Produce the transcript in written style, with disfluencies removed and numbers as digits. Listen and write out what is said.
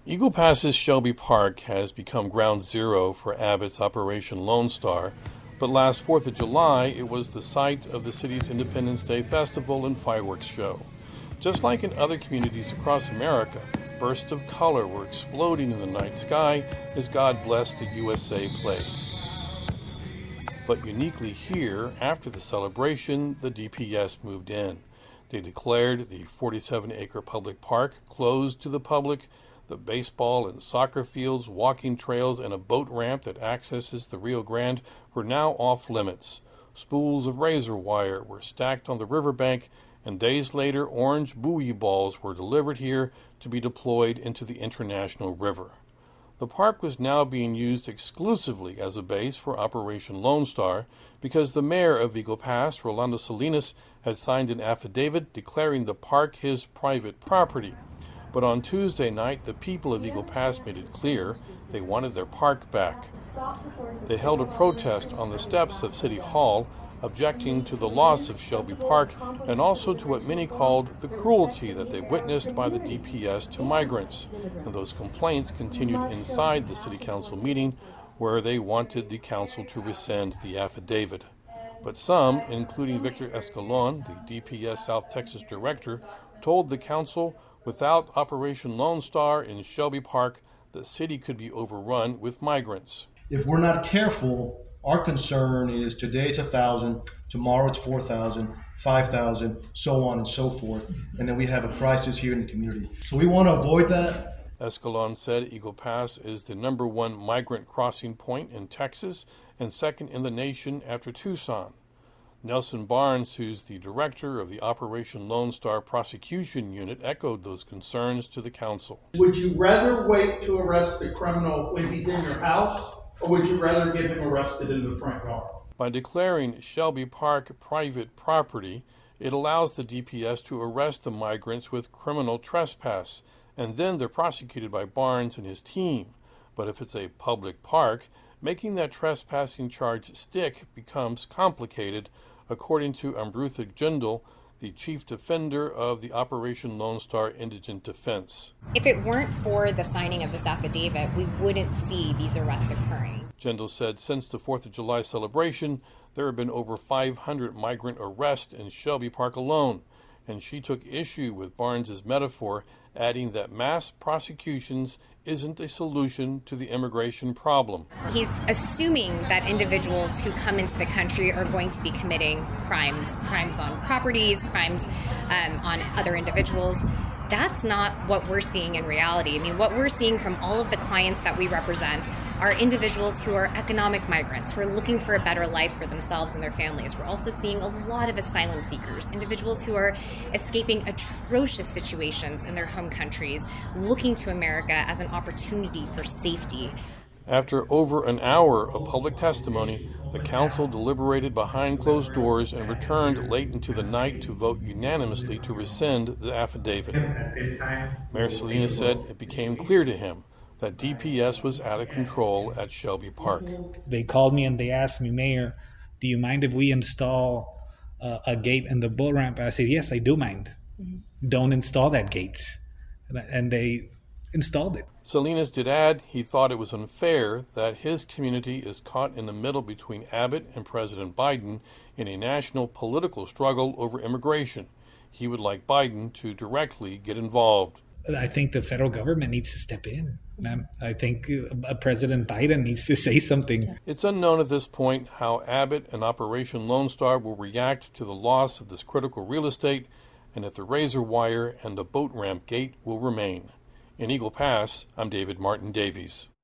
Eagle Pass's Shelby Park has become ground zero for Abbott's Operation Lone Star, but last 4th of July it was the site of the city's Independence Day Festival and fireworks show. Just like in other communities across America, bursts of color were exploding in the night sky as God Bless the USA played. But uniquely here, after the celebration, the DPS moved in. They declared the 47-acre public park closed to the public. The baseball and soccer fields, walking trails, and a boat ramp that accesses the Rio Grande were now off limits. Spools of razor wire were stacked on the riverbank, and days later orange buoy balls were delivered here to be deployed into the international river. The park was now being used exclusively as a base for Operation Lone Star because the mayor of Eagle Pass, Rolando Salinas, had signed an affidavit declaring the park his private property. But on Tuesday night, the people of Eagle Pass made it clear they wanted their park back. They held a protest on the steps of City Hall, objecting to the loss of Shelby Park and also to what many called the cruelty that they witnessed by the DPS to migrants. And those complaints continued inside the City Council meeting, where they wanted the council to rescind the affidavit. But some, including Victor Escalon, the DPS South Texas director, told the council without Operation Lone Star in Shelby Park, the city could be overrun with migrants. If we're not careful, our concern is today it's 1,000, tomorrow it's 4,000, 5,000, so on and so forth. And then we have a crisis here in the community. So we want to avoid that. Escalon said Eagle Pass is the #1 migrant crossing point in Texas and second in the nation after Tucson. Nelson Barnes, who's the director of the Operation Lone Star Prosecution Unit, echoed those concerns to the council. Would you rather wait to arrest the criminal when he's in your house, or would you rather get him arrested in the front yard? By declaring Shelby Park private property, it allows the DPS to arrest the migrants with criminal trespass, and then they're prosecuted by Barnes and his team. But if it's a public park, making that trespassing charge stick becomes complicated, according to Amrutha Jindal, the chief defender of the Operation Lone Star Indigent Defense. If it weren't for the signing of this affidavit, we wouldn't see these arrests occurring. Jindal said since the 4th of July celebration, there have been over 500 migrant arrests in Shelby Park alone, and she took issue with Barnes's metaphor, adding that mass prosecutions isn't a solution to the immigration problem. He's assuming that individuals who come into the country are going to be committing crimes on properties, crimes on other individuals. That's not what we're seeing in reality. I mean, what we're seeing from all of the clients that we represent are individuals who are economic migrants, who are looking for a better life for themselves and their families. We're also seeing a lot of asylum seekers, individuals who are escaping atrocious situations in their home countries, looking to America as an opportunity for safety. After over an hour of public testimony, the council deliberated behind closed doors and returned late into the night to vote unanimously to rescind the affidavit. Mayor Salinas said it became clear to him that DPS was out of control at Shelby Park. They called me and they asked me, Mayor, do you mind if we install a gate in the boat ramp? And I said, yes, I do mind. Don't install that gate. And they installed it. Salinas did add he thought it was unfair that his community is caught in the middle between Abbott and President Biden in a national political struggle over immigration. He would like Biden to directly get involved. I think the federal government needs to step in. I think President Biden needs to say something. It's unknown at this point how Abbott and Operation Lone Star will react to the loss of this critical real estate and if the razor wire and the boat ramp gate will remain. In Eagle Pass, I'm David Martin Davies.